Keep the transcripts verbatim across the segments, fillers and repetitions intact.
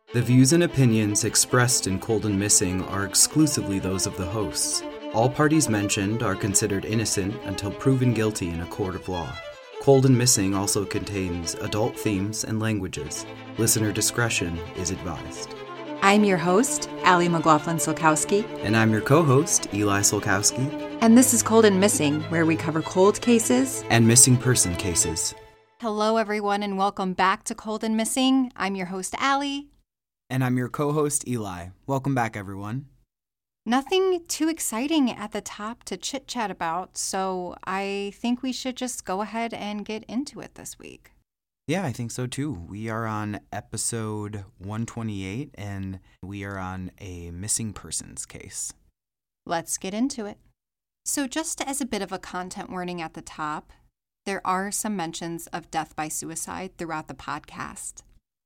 The views and opinions expressed in Cold and Missing are exclusively those of the hosts. All parties mentioned are considered innocent until proven guilty in a court of law. Cold and Missing also contains adult themes and languages. Listener discretion is advised. I'm your host, Allie McLaughlin-Solkowski. And I'm your co-host, Eli Solkowski. And this is Cold and Missing, where we cover cold cases and missing person cases. Hello, everyone, and welcome back to Cold and Missing. I'm your host, Allie. And I'm your co-host, Eli. Welcome back, everyone. Nothing too exciting at the top to chit-chat about, so I think we should just go ahead and get into it this week. Yeah, I think so too. We are on episode one twenty-eight, and we are on a missing persons case. Let's get into it. So just as a bit of a content warning at the top, there are some mentions of death by suicide throughout the podcast.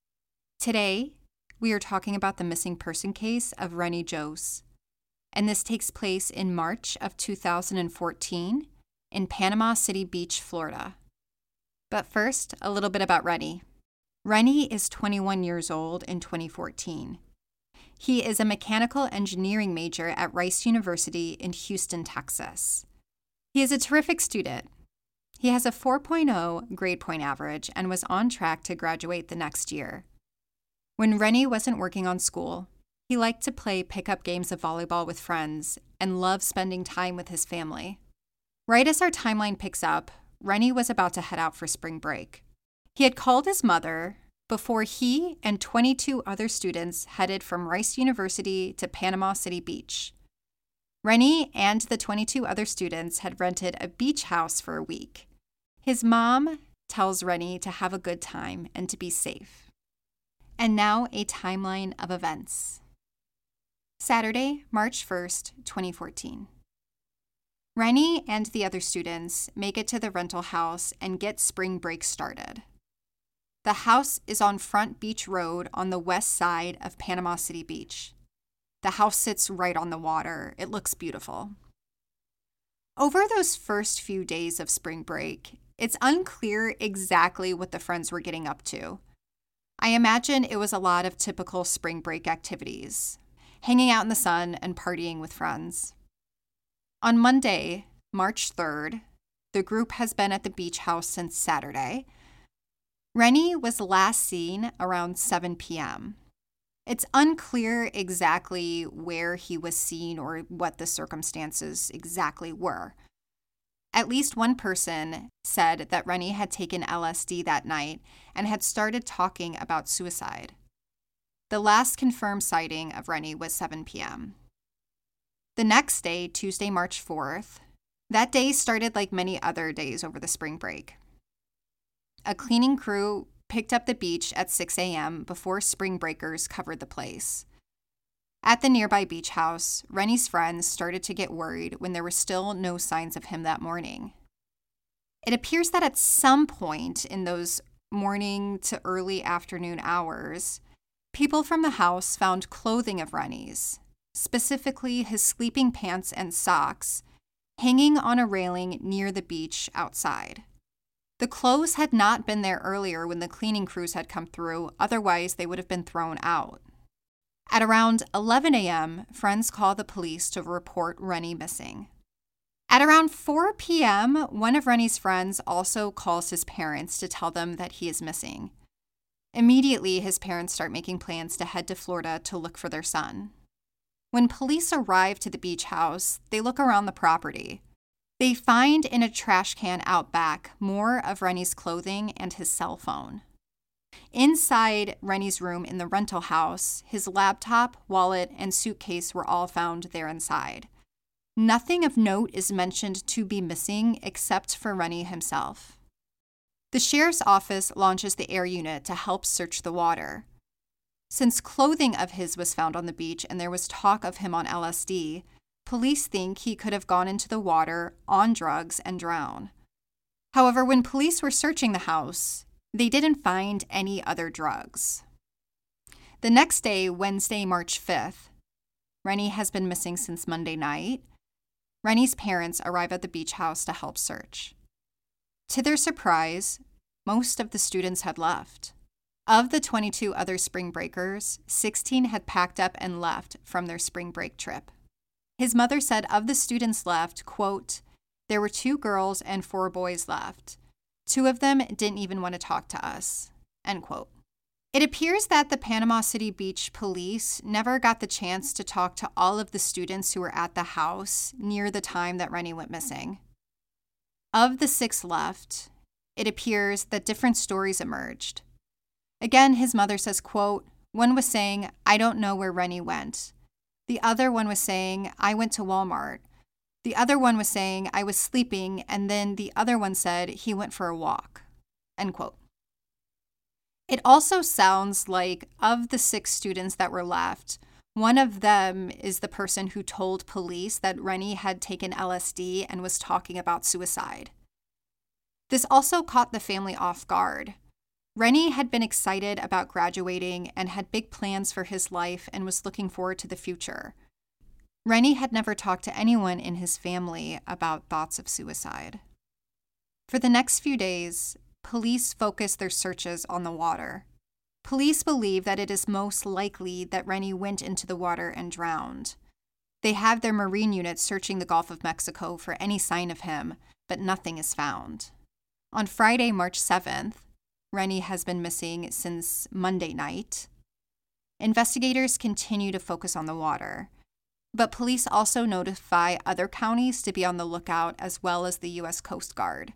Today, we are talking about the missing person case of Rennie Jose, and this takes place in March of two thousand fourteen in Panama City Beach, Florida. But first, a little bit about Rennie. Rennie is twenty-one years old in twenty fourteen. He is a mechanical engineering major at Rice University in Houston, Texas. He is a terrific student. He has a four point oh grade point average and was on track to graduate the next year. When Rennie wasn't working on school, he liked to play pickup games of volleyball with friends and loved spending time with his family. Right as our timeline picks up, Rennie was about to head out for spring break. He had called his mother before he and twenty-two other students headed from Rice University to Panama City Beach. Rennie and the twenty-two other students had rented a beach house for a week. His mom tells Rennie to have a good time and to be safe. And now a timeline of events. Saturday, March first, twenty fourteen. Rennie and the other students make it to the rental house and get spring break started. The house is on Front Beach Road on the west side of Panama City Beach. The house sits right on the water. It looks beautiful. Over those first few days of spring break, it's unclear exactly what the friends were getting up to. I imagine it was a lot of typical spring break activities, hanging out in the sun and partying with friends. On Monday, March third, the group has been at the beach house since Saturday. Rennie was last seen around seven p.m. It's unclear exactly where he was seen or what the circumstances exactly were. At least one person said that Rennie had taken L S D that night and had started talking about suicide. The last confirmed sighting of Rennie was seven p.m. The next day, Tuesday, March fourth, that day started like many other days over the spring break. A cleaning crew picked up the beach at six a.m. before spring breakers covered the place. At the nearby beach house, Rennie's friends started to get worried when there were still no signs of him that morning. It appears that at some point in those morning to early afternoon hours, people from the house found clothing of Rennie's, specifically his sleeping pants and socks, hanging on a railing near the beach outside. The clothes had not been there earlier when the cleaning crews had come through, otherwise they would have been thrown out. At around eleven a.m., friends call the police to report Rennie missing. At around four p.m., one of Rennie's friends also calls his parents to tell them that he is missing. Immediately, his parents start making plans to head to Florida to look for their son. When police arrive to the beach house, they look around the property. They find in a trash can out back more of Rennie's clothing and his cell phone. Inside Rennie's room in the rental house, his laptop, wallet, and suitcase were all found there inside. Nothing of note is mentioned to be missing except for Rennie himself. The sheriff's office launches the air unit to help search the water. Since clothing of his was found on the beach and there was talk of him on L S D, police think he could have gone into the water on drugs and drowned. However, when police were searching the house, they didn't find any other drugs. The next day, Wednesday, March fifth, Rennie has been missing since Monday night. Rennie's parents arrive at the beach house to help search. To their surprise, most of the students had left. Of the twenty-two other spring breakers, sixteen had packed up and left from their spring break trip. His mother said of the students left, quote, "There were two girls and four boys left. Two of them didn't even want to talk to us," end quote. It appears that the Panama City Beach police never got the chance to talk to all of the students who were at the house near the time that Rennie went missing. Of the six left, it appears that different stories emerged. Again, his mother says, quote, "One was saying, 'I don't know where Rennie went.' The other one was saying, 'I went to Walmart.' The other one was saying, 'I was sleeping,' and then the other one said he went for a walk," end quote. It also sounds like of the six students that were left, one of them is the person who told police that Rennie had taken L S D and was talking about suicide. This also caught the family off guard. Rennie had been excited about graduating and had big plans for his life and was looking forward to the future. Rennie had never talked to anyone in his family about thoughts of suicide. For the next few days, police focused their searches on the water. Police believe that it is most likely that Rennie went into the water and drowned. They have their marine units searching the Gulf of Mexico for any sign of him, but nothing is found. On Friday, March seventh, Rennie has been missing since Monday night. Investigators continue to focus on the water, but police also notify other counties to be on the lookout as well as the U S Coast Guard.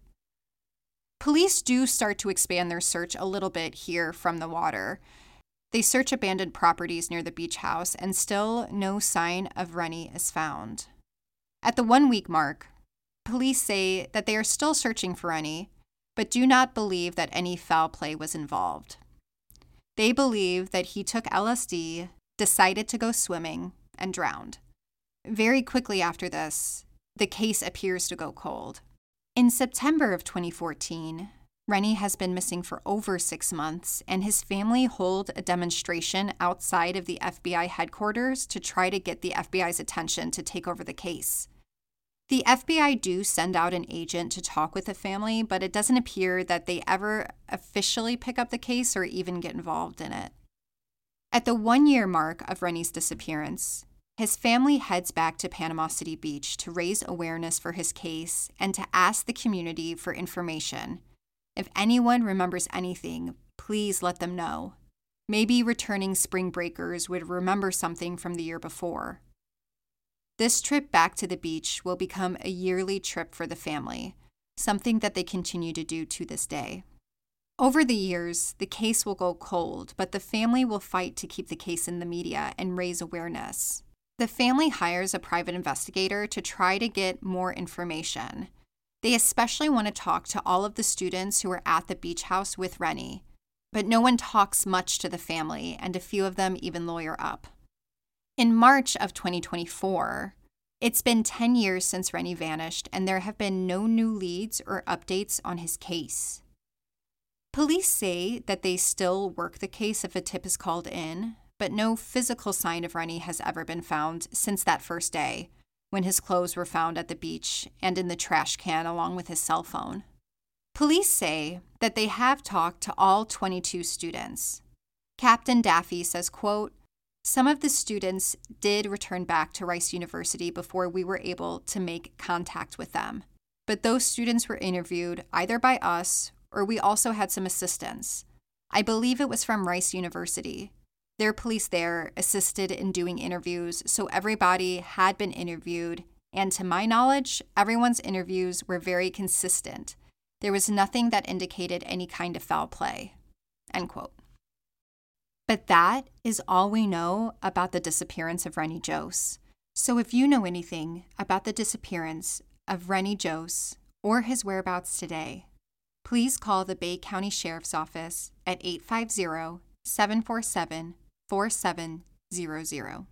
Police do start to expand their search a little bit here from the water. They search abandoned properties near the beach house, and still no sign of Rennie is found. At the one-week mark, police say that they are still searching for Rennie, but do not believe that any foul play was involved. They believe that he took L S D, decided to go swimming, and drowned. Very quickly after this, the case appears to go cold. In September of twenty fourteen, Rennie has been missing for over six months, and his family hold a demonstration outside of the F B I headquarters to try to get the F B I's attention to take over the case. The F B I do send out an agent to talk with the family, but it doesn't appear that they ever officially pick up the case or even get involved in it. At the one-year mark of Rennie's disappearance, his family heads back to Panama City Beach to raise awareness for his case and to ask the community for information. If anyone remembers anything, please let them know. Maybe returning spring breakers would remember something from the year before. This trip back to the beach will become a yearly trip for the family, something that they continue to do to this day. Over the years, the case will go cold, but the family will fight to keep the case in the media and raise awareness. The family hires a private investigator to try to get more information. They especially want to talk to all of the students who were at the beach house with Rennie, but no one talks much to the family, and a few of them even lawyer up. In March of twenty twenty-four, it's been ten years since Rennie vanished, and there have been no new leads or updates on his case. Police say that they still work the case if a tip is called in, but no physical sign of Rennie has ever been found since that first day, when his clothes were found at the beach and in the trash can along with his cell phone. Police say that they have talked to all twenty-two students. Captain Daffy says, quote, "Some of the students did return back to Rice University before we were able to make contact with them, but those students were interviewed either by us or we also had some assistance. I believe it was from Rice University. Their police there assisted in doing interviews, so everybody had been interviewed, and to my knowledge, everyone's interviews were very consistent. There was nothing that indicated any kind of foul play," end quote. But that is all we know about the disappearance of Rennie Jose. So if you know anything about the disappearance of Rennie Jose or his whereabouts today, please call the Bay County Sheriff's Office at eight five zero, seven four seven, four seven zero zero.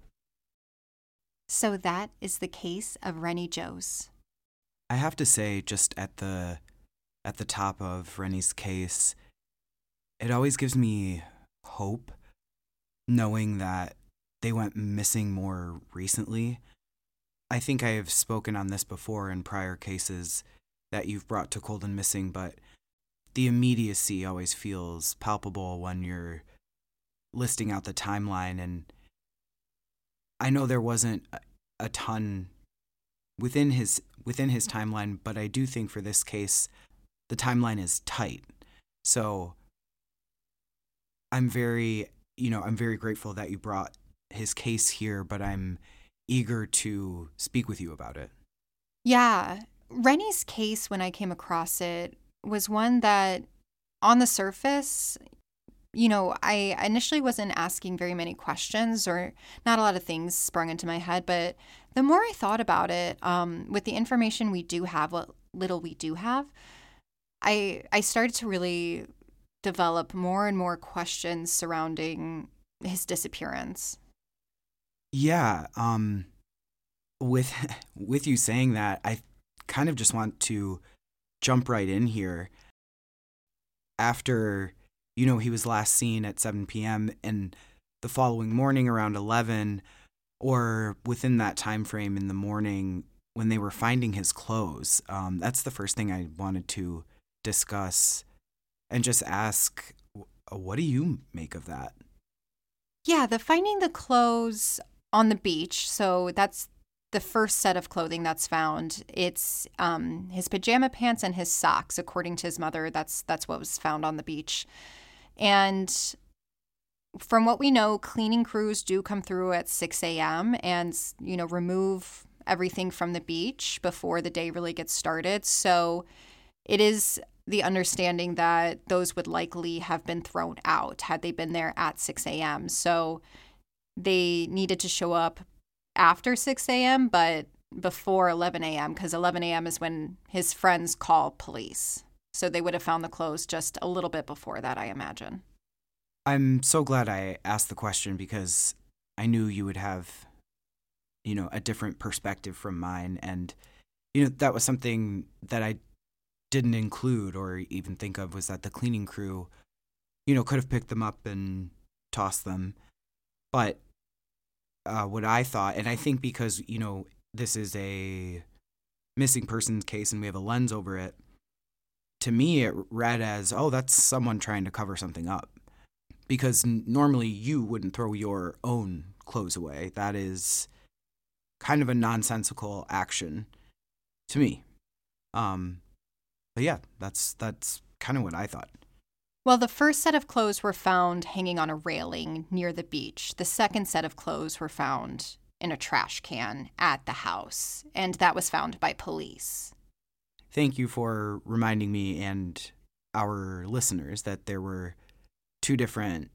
So that is the case of Rennie Jose. I have to say, just at the at the top of Rennie's case, it always gives me hope knowing that they went missing more recently. I think I have spoken on this before in prior cases that you've brought to Cold and Missing, but the immediacy always feels palpable when you're listing out the timeline. And I know there wasn't a, a ton within his within his timeline, but I do think for this case, the timeline is tight. So I'm very, you know, I'm very grateful that you brought his case here, but I'm eager to speak with you about it. Yeah. Rennie's case, when I came across it, was one that on the surface, you know, I initially wasn't asking very many questions, or not a lot of things sprung into my head. But the more I thought about it, um, with the information we do have, what little we do have, I I started to really develop more and more questions surrounding his disappearance. Yeah, um, with with you saying that, I kind of just want to jump right in here. After, you know, he was last seen at seven p.m. and the following morning around eleven, or within that time frame in the morning when they were finding his clothes, um, that's the first thing I wanted to discuss and just ask, what do you make of that? Yeah, the finding the clothes on the beach. So that's the first set of clothing that's found. It's um, his pajama pants and his socks, according to his mother. That's that's what was found on the beach. And from what we know, cleaning crews do come through at six a.m. and, you know, remove everything from the beach before the day really gets started. So it is the understanding that those would likely have been thrown out had they been there at six a.m. So they needed to show up after six a.m., but before eleven a.m., because eleven a.m. is when his friends call police. So they would have found the clothes just a little bit before that, I imagine. I'm so glad I asked the question because I knew you would have, you know, a different perspective from mine. And, you know, that was something that I didn't include or even think of, was that the cleaning crew, you know, could have picked them up and tossed them. But uh, what I thought, and I think because, you know, this is a missing persons case and we have a lens over it, to me it read as, oh, that's someone trying to cover something up. Because n- normally you wouldn't throw your own clothes away. That is kind of a nonsensical action to me. Um, but yeah, that's that's kind of what I thought. Well, the first set of clothes were found hanging on a railing near the beach. The second set of clothes were found in a trash can at the house, and that was found by police. Thank you for reminding me and our listeners that there were two different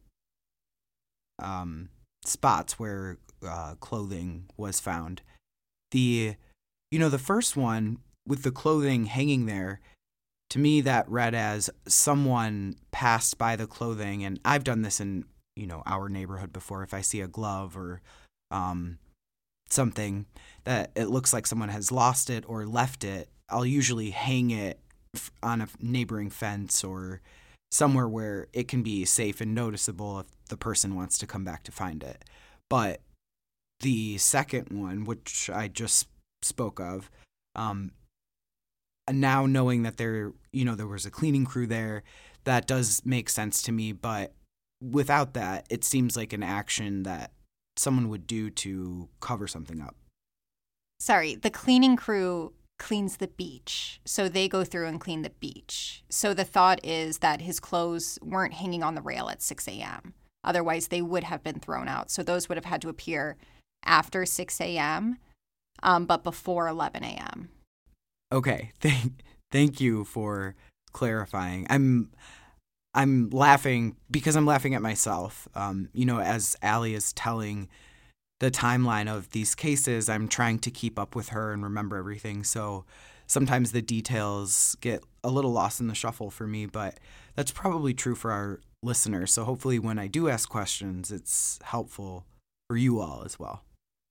um, spots where uh, clothing was found. The, you know, the first one with the clothing hanging there, to me that read as someone passed by the clothing, and I've done this in, you know, our neighborhood before. If I see a glove or um, something that it looks like someone has lost it or left it, I'll usually hang it on a neighboring fence or somewhere where it can be safe and noticeable if the person wants to come back to find it. But the second one, which I just spoke of, um, now knowing that there, you know, there was a cleaning crew there, that does make sense to me. But without that, it seems like an action that someone would do to cover something up. Sorry, the cleaning crew cleans the beach. So they go through and clean the beach. So the thought is that his clothes weren't hanging on the rail at six a.m. Otherwise, they would have been thrown out. So those would have had to appear after six a.m., um, but before eleven a.m. Okay, thank thank you for clarifying. I'm I'm laughing because I'm laughing at myself. Um, you know, as Allie is telling the timeline of these cases, I'm trying to keep up with her and remember everything. So sometimes the details get a little lost in the shuffle for me, but that's probably true for our listeners. So hopefully when I do ask questions, it's helpful for you all as well.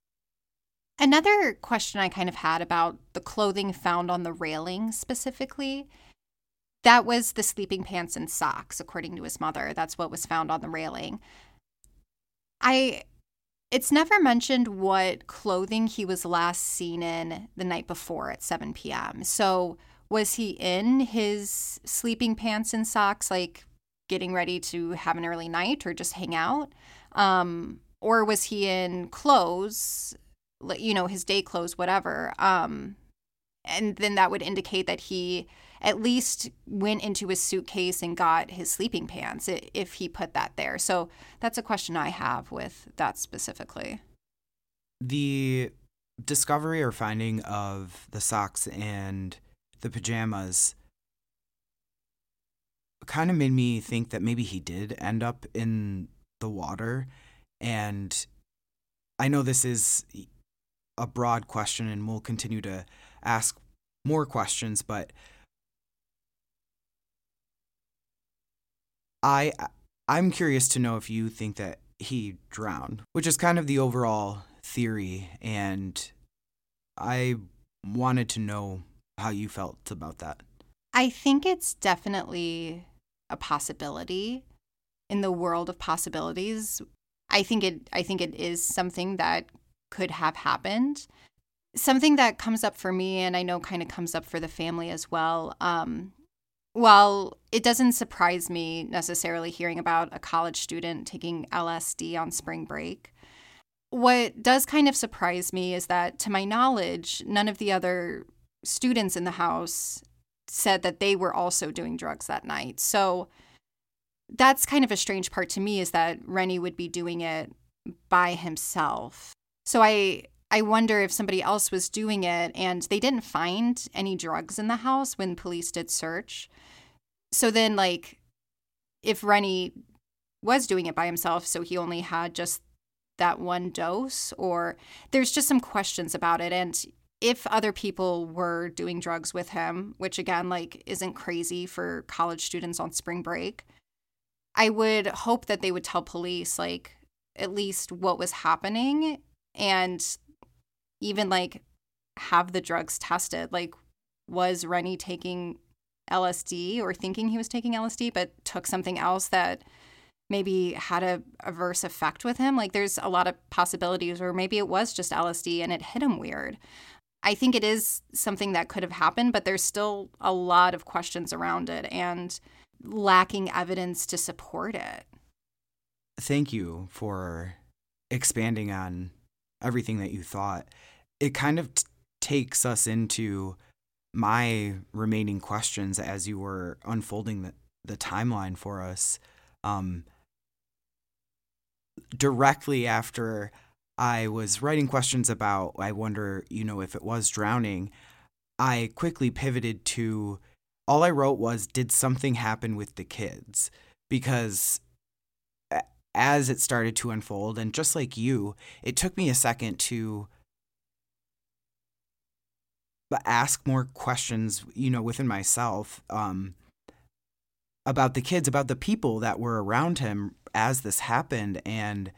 Another question I kind of had about the clothing found on the railing specifically, that was the sleeping pants and socks, according to his mother. That's what was found on the railing. I... It's never mentioned what clothing he was last seen in the night before at seven p.m. So Was he in his sleeping pants and socks, like getting ready to have an early night or just hang out? Um, or was he in clothes, like, you know, his day clothes, whatever? Um, and then that would indicate that he at least went into his suitcase and got his sleeping pants if he put that there. So that's a question I have with that specifically. The discovery or finding of the socks and the pajamas kind of made me think that maybe he did end up in the water. And I know this is a broad question and we'll continue to ask more questions, but I I'm curious to know if you think that he drowned, which is kind of the overall theory, and I wanted to know how you felt about that. I think it's definitely a possibility in the world of possibilities. I think it I think it is something that could have happened. Something that comes up for me, and I know kind of comes up for the family as well. Um, while it doesn't surprise me necessarily hearing about a college student taking L S D on spring break, what does kind of surprise me is that, to my knowledge, none of the other students in the house said that they were also doing drugs that night. So that's kind of a strange part to me, is that Rennie would be doing it by himself. So I I wonder if somebody else was doing it, and they didn't find any drugs in the house when police did search. So then, like, if Rennie was doing it by himself, so he only had just that one dose, or there's just some questions about it. And if other people were doing drugs with him, which again, like, isn't crazy for college students on spring break, I would hope that they would tell police, like, at least what was happening, and even, like, have the drugs tested. Like, was Rennie taking L S D or thinking he was taking L S D, but took something else that maybe had a adverse effect with him? Like, there's a lot of possibilities, or maybe it was just L S D and it hit him weird. I think it is something that could have happened, but there's still a lot of questions around it and lacking evidence to support it. Thank you for expanding on everything that you thought. It kind of t- takes us into my remaining questions as you were unfolding the, the timeline for us. Um, directly after I was writing questions about, I wonder, you know, if it was drowning, I quickly pivoted to, all I wrote was, did something happen with the kids? Because as it started to unfold, and just like you, it took me a second to ask more questions, you know, within myself, um, about the kids, about the people that were around him as this happened. And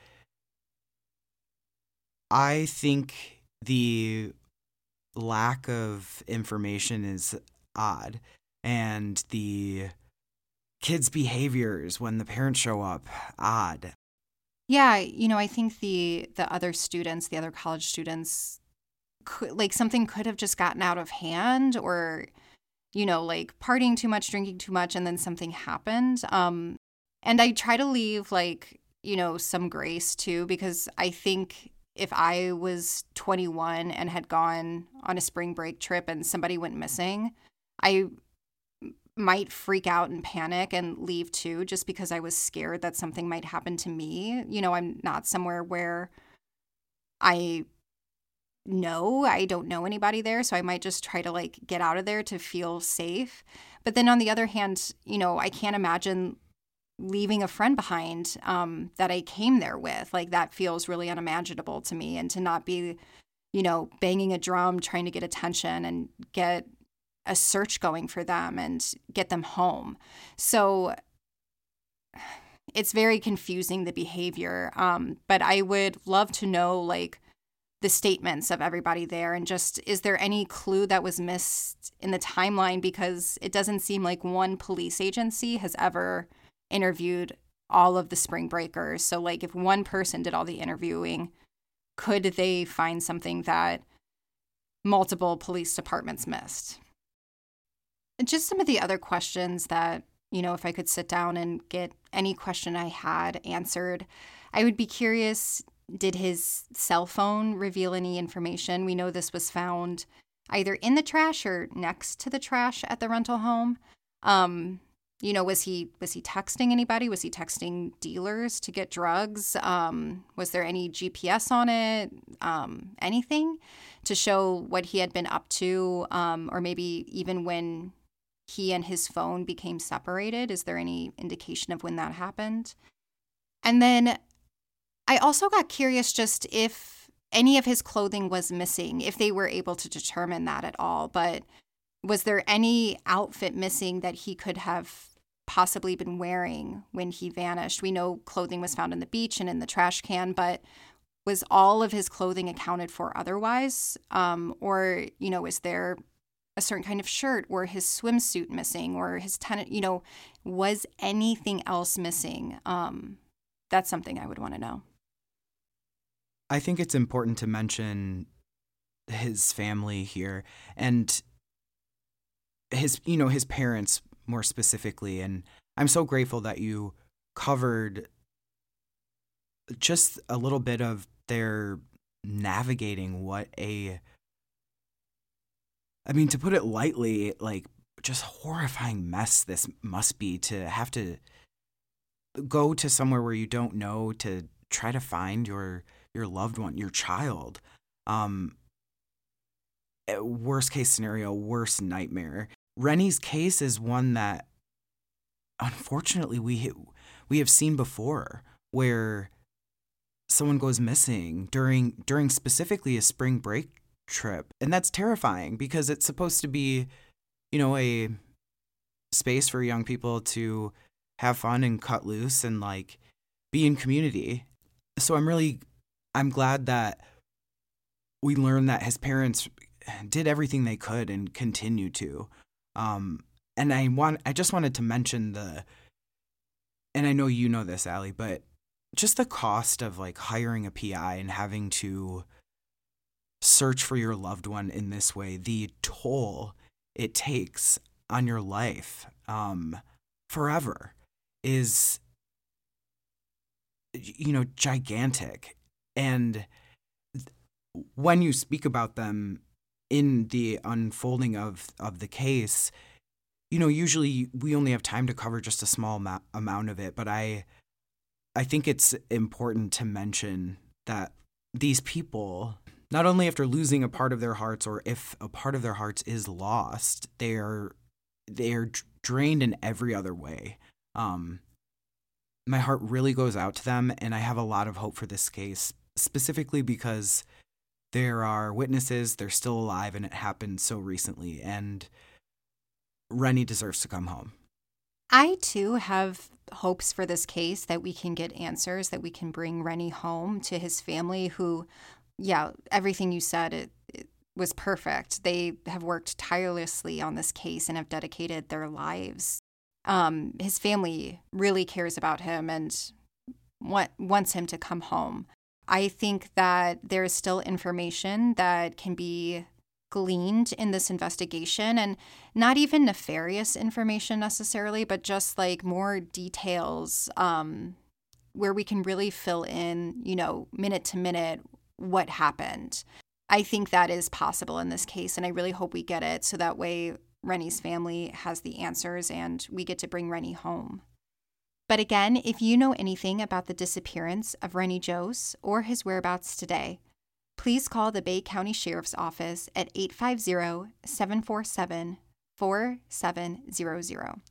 I think the lack of information is odd, and the kids' behaviors when the parents show up, odd. Yeah, you know, I think the the other students, the other college students, could, like, something could have just gotten out of hand, or, you know, like, partying too much, drinking too much, and then something happened. Um, and I try to leave, like, you know, some grace too, because I think if I was twenty-one and had gone on a spring break trip and somebody went missing, I might freak out and panic and leave too, just because I was scared that something might happen to me. You know, I'm not somewhere where I know, I don't know anybody there, so I might just try to, like, get out of there to feel safe. But then on the other hand, you know, I can't imagine leaving a friend behind um, that I came there with. Like, that feels really unimaginable to me. And to not be, you know, banging a drum, trying to get attention and get a search going for them and get them home. So it's very confusing, the behavior. Um, but I would love to know, like, the statements of everybody there, and just, is there any clue that was missed in the timeline? Because it doesn't seem like one police agency has ever interviewed all of the spring breakers. So, like, if one person did all the interviewing, could they find something that multiple police departments missed? Just some of the other questions that, you know, if I could sit down and get any question I had answered, I would be curious, did his cell phone reveal any information? We know this was found either in the trash or next to the trash at the rental home. Um, you know, was he was he texting anybody? Was he texting dealers to get drugs? Um, was there any G P S on it? Um, anything to show what he had been up to? Um, or maybe even when he and his phone became separated? Is there any indication of when that happened? And then I also got curious just if any of his clothing was missing, if they were able to determine that at all. But was there any outfit missing that he could have possibly been wearing when he vanished? We know clothing was found on the beach and in the trash can, but was all of his clothing accounted for otherwise? Um, or, you know, is there a certain kind of shirt or his swimsuit missing or his tennis, you know, was anything else missing? Um, that's something I would want to know. I think it's important to mention his family here and his, you know, his parents more specifically. And I'm so grateful that you covered just a little bit of their navigating what a I mean, to put it lightly, like, just horrifying mess this must be to have to go to somewhere where you don't know to try to find your your loved one, your child. Um, worst case scenario, worst nightmare. Rennie's case is one that, unfortunately, we we have seen before, where someone goes missing during during specifically a spring break trip. And that's terrifying because it's supposed to be, you know, a space for young people to have fun and cut loose and like be in community. So I'm really, I'm glad that we learned that his parents did everything they could and continue to. Um, and I want, I just wanted to mention the, and I know you know this, Allie, but just the cost of like hiring a P I and having to search for your loved one in this way, the toll it takes on your life um, forever is, you know, gigantic. And when you speak about them in the unfolding of, of the case, you know, usually we only have time to cover just a small ma- amount of it. But I, I think it's important to mention that these people, not only after losing a part of their hearts, or if a part of their hearts is lost, they are they are drained in every other way. Um, my heart really goes out to them, and I have a lot of hope for this case, specifically because there are witnesses, they're still alive, and it happened so recently, and Rennie deserves to come home. I, too, have hopes for this case that we can get answers, that we can bring Rennie home to his family who, yeah, everything you said, it, it was perfect. They have worked tirelessly on this case and have dedicated their lives. Um, his family really cares about him and want, wants him to come home. I think that there is still information that can be gleaned in this investigation, and not even nefarious information necessarily, but just like more details um, where we can really fill in, you know, minute to minute what happened. I think that is possible in this case, and I really hope we get it so that way Rennie's family has the answers and we get to bring Rennie home. But again, if you know anything about the disappearance of Rennie Jose or his whereabouts today, please call the Bay County Sheriff's Office at eight five zero, seven four seven, four seven zero zero.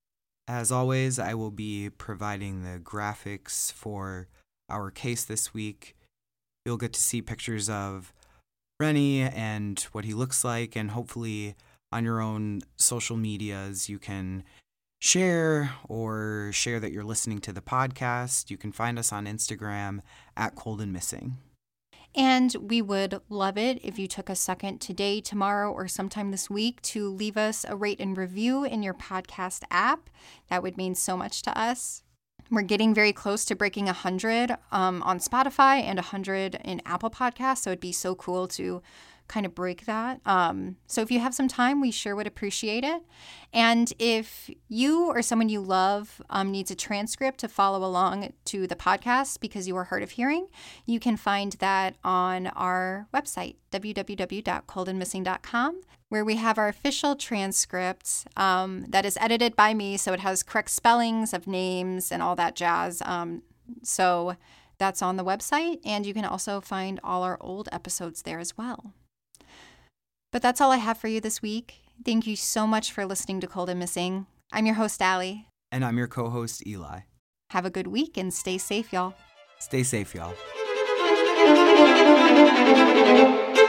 As always, I will be providing the graphics for our case this week. You'll get to see pictures of Rennie and what he looks like, and hopefully on your own social medias you can share or share that you're listening to the podcast. You can find us on Instagram at Cold and Missing. And we would love it if you took a second today, tomorrow, or sometime this week to leave us a rate and review in your podcast app. That would mean so much to us. We're getting very close to breaking one hundred um, on Spotify and one hundred in Apple Podcasts, so it'd be so cool to kind of break that. Um, so if you have some time, we sure would appreciate it. And if you or someone you love um, needs a transcript to follow along to the podcast because you are hard of hearing, you can find that on our website, w w w dot cold and missing dot com, where we have our official transcript um, that is edited by me, so it has correct spellings of names and all that jazz. Um, so that's on the website, and you can also find all our old episodes there as well. But that's all I have for you this week. Thank you so much for listening to Cold and Missing. I'm your host, Allie. And I'm your co-host, Eli. Have a good week and stay safe, y'all. Stay safe, y'all.